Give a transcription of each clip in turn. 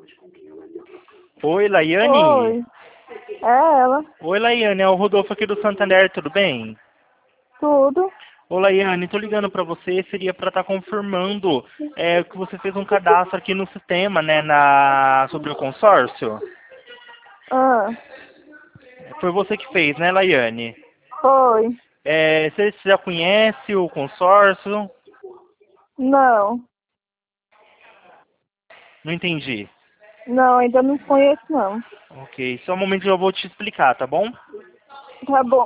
Oi, Laiane. Oi, é ela. Oi, Laiane, é o Rodolfo aqui do Santander, tudo bem? Tudo. Ô, Laiane, tô ligando pra você, seria pra estar confirmando que você fez um cadastro aqui no sistema, né, sobre o consórcio. Ah, Foi você que fez, né, Laiane? foi. Você já conhece o consórcio? Não, Não entendi. não, ainda não conheço não. Ok, só um momento que eu vou te explicar, tá bom? Tá bom.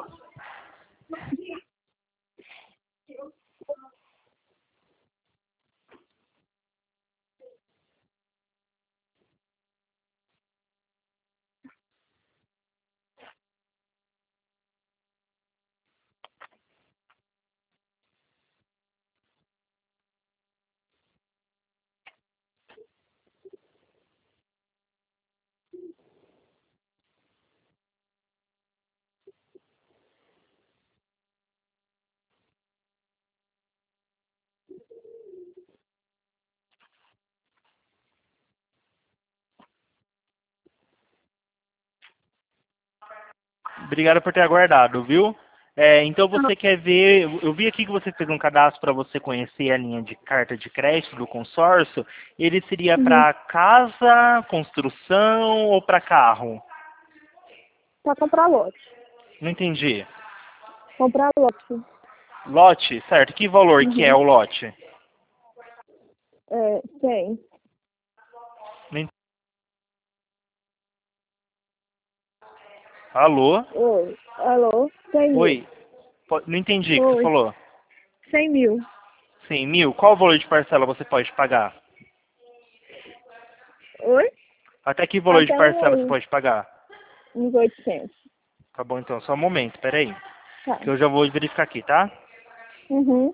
Obrigado por ter aguardado, viu? Então você quer ver, eu vi aqui que você fez um cadastro para você conhecer a linha de carta de crédito do consórcio. Ele seria Uhum. para casa, construção ou para carro? Pra comprar lote. Não entendi. Comprar lote. Lote, certo? Que valor que é Uhum. o lote? É, tem. Não en- Alô? Oi. Alô? 100 mil. Oi? Não entendi o que você Oi. falou. 100 mil. 100 mil? Qual o valor de parcela você pode pagar? Oi? Até que valor de Até parcela você pode pagar? uns 800. Tá bom, então, só um momento, peraí. Tá. Que eu já vou verificar aqui, tá? Uhum.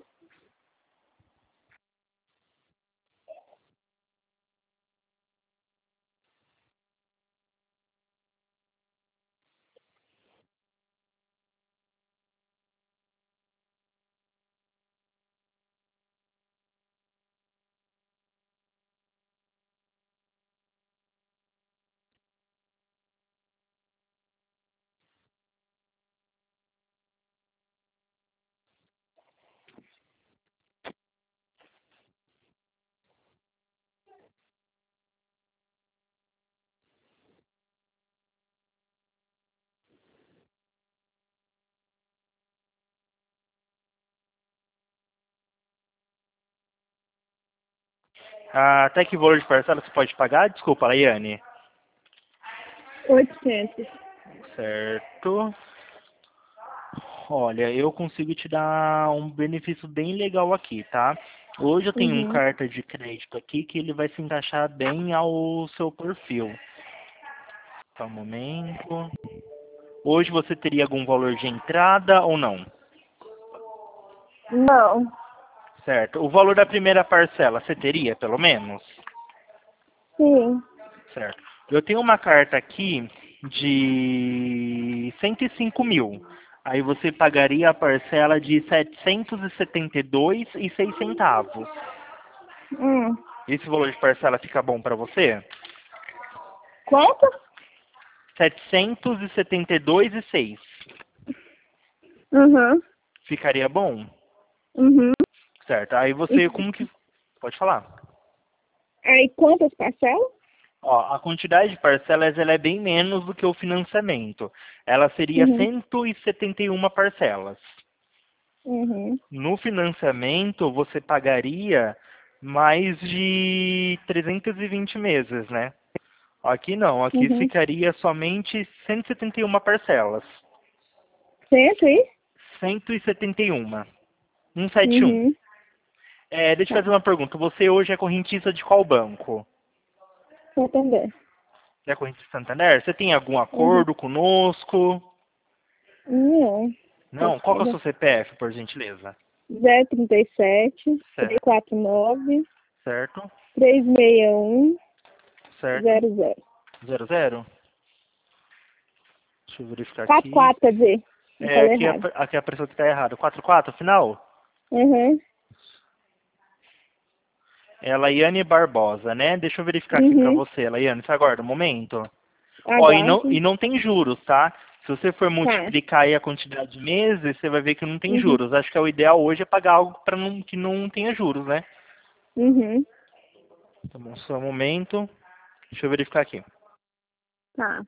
Até que valor de parcela você pode pagar? Desculpa, Laiane. 800. Certo. Olha, eu consigo te dar um benefício bem legal aqui, tá? Hoje eu tenho um Uhum. carta de crédito aqui que ele vai se encaixar bem ao seu perfil. Só um momento. Hoje você teria algum valor de entrada ou não? Não. Certo. O valor da primeira parcela, você teria, pelo menos? Sim. Certo. Eu tenho uma carta aqui de 105 mil. Aí você pagaria a parcela de 772,06 centavos. Hum. Esse valor de parcela fica bom para você? Quanto? 772,06. Uhum. Ficaria bom? Uhum. Certo. Aí você, E como que... Pode falar. aí quantas parcelas? Ó, a quantidade de parcelas ela é bem menos do que o financiamento. Ela seria Uhum. 171 parcelas. Uhum. No financiamento, você pagaria mais de 320 meses, né? Aqui não, aqui Uhum. ficaria somente 171 parcelas. Cento e? 171. 171. Uhum. Deixa eu Tá. fazer uma pergunta. Você hoje é correntista de qual banco? Santander. É correntista Santander? Você tem algum Uhum. acordo conosco? Não. Não? Qual que é o Saiba. seu CPF, por gentileza? 037 Certo. 349 Certo? 361 Certo? 00. 00? Deixa eu verificar aqui. 44, quer dizer. Eu falei Aqui, errado. aqui é a pessoa que está errada. 44, final? Uhum. É Laiane Barbosa, né? Deixa eu verificar aqui pra Uhum. você, Laiane. Você aguarda um momento? Ó, Aguarde. e não tem juros, tá? Se você for Tá. multiplicar aí a quantidade de meses, você vai ver que não tem Uhum. juros. Acho que o ideal hoje é pagar algo para não, que não tenha juros, né? Uhum. Tá bom, só um momento. Deixa eu verificar aqui. Tá.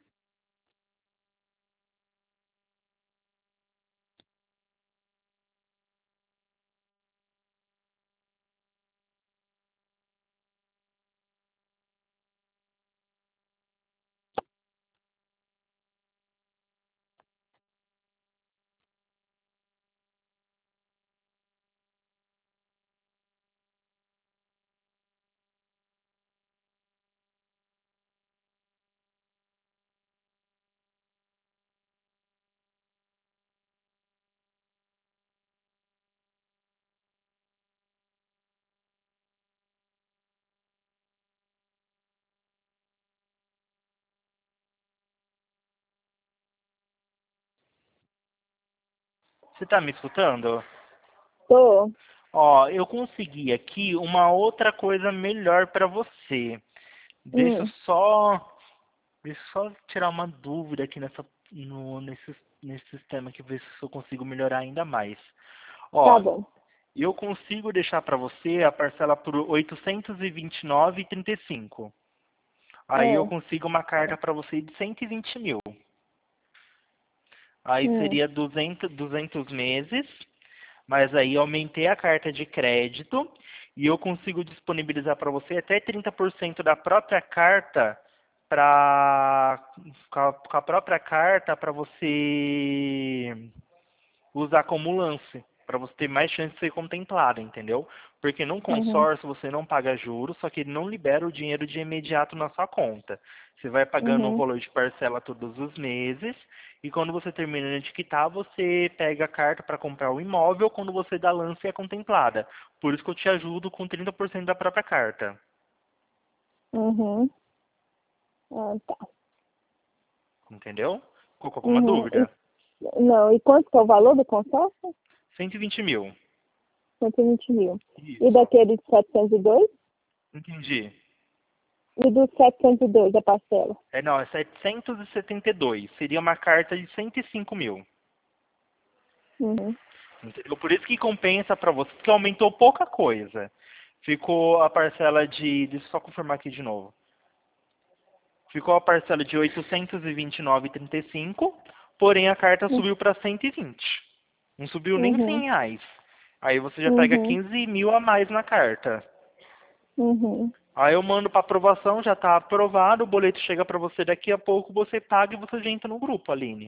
Você tá me escutando? Tô. Ó, eu consegui aqui uma outra coisa melhor para você. Deixa eu Hum. só, deixa eu só tirar uma dúvida aqui nesse sistema aqui, ver se eu consigo melhorar ainda mais. Tá Ó, bom. eu consigo deixar para você a parcela por 829,35. Aí eu É. consigo uma carta para você de 120 mil. Aí Hum. seria 200 meses, mas aí eu aumentei a carta de crédito e eu consigo disponibilizar para você até 30% da própria carta para com a própria carta para você usar como lance, para você ter mais chance de ser contemplado, entendeu? Porque num Uhum. consórcio você não paga juros, só que ele não libera o dinheiro de imediato na sua conta. Você vai pagando um Uhum. valor de parcela todos os meses, e quando você termina de quitar, você pega a carta para comprar o imóvel, quando você dá lance é contemplada. Por isso que eu te ajudo com 30% da própria carta. Uhum. Ah, tá. Entendeu? Ficou com alguma Uhum. dúvida? Não, e quanto que é o valor do consórcio? 120 mil. 120 mil. E Isso. daquele de 702? Entendi. E do 702, a parcela? É, não, é 772. Seria uma carta de 105 mil. Uhum. Entendeu? Por isso que compensa para você, porque aumentou pouca coisa. Ficou a parcela de. Deixa eu só confirmar aqui de novo. Ficou a parcela de 829,35, porém a carta subiu para 120. Não subiu nem Uhum. R$ 100. Aí você já pega Uhum. 15 mil a mais na carta. Uhum. Aí eu mando para aprovação, já está aprovado, o boleto chega para você daqui a pouco, você paga e você já entra no grupo, Aline.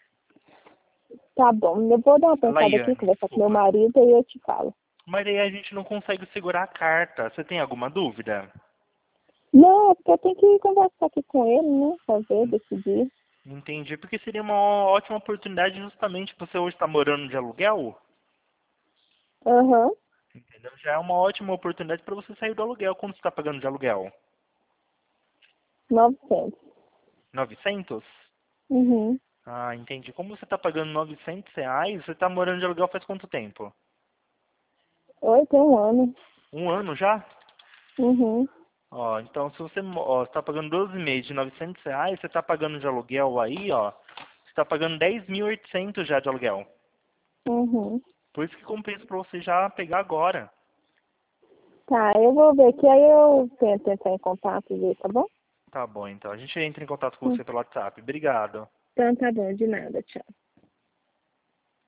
Tá bom. Eu vou dar uma pensada aqui, Laiane, conversar com meu desculpa. marido e eu te falo. Mas aí a gente não consegue segurar a carta. Você tem alguma dúvida? Não, é porque eu tenho que conversar aqui com ele, né? Fazer, decidir. Entendi, porque seria uma ótima oportunidade justamente você hoje está morando de aluguel. Aham. Entendeu? Já é uma ótima oportunidade para você sair do aluguel. Quando você está pagando de aluguel? 900. 900? Uhum. Ah, entendi. Como você está pagando R$ 900, você está morando de aluguel faz quanto tempo? Oi, tem um ano. Um ano já? Uhum. Ó, então se você está pagando 12 meses de R$ 900, você está pagando de aluguel aí, ó. Você está pagando 10.800 já de aluguel. Uhum. Por isso que compensa para você já pegar agora. Tá, eu vou ver aqui, aí eu tento entrar em contato e ver, tá bom? Tá bom, então. A gente entra em contato com Hum. você pelo WhatsApp. Obrigado. Então tá bom, de nada, tchau.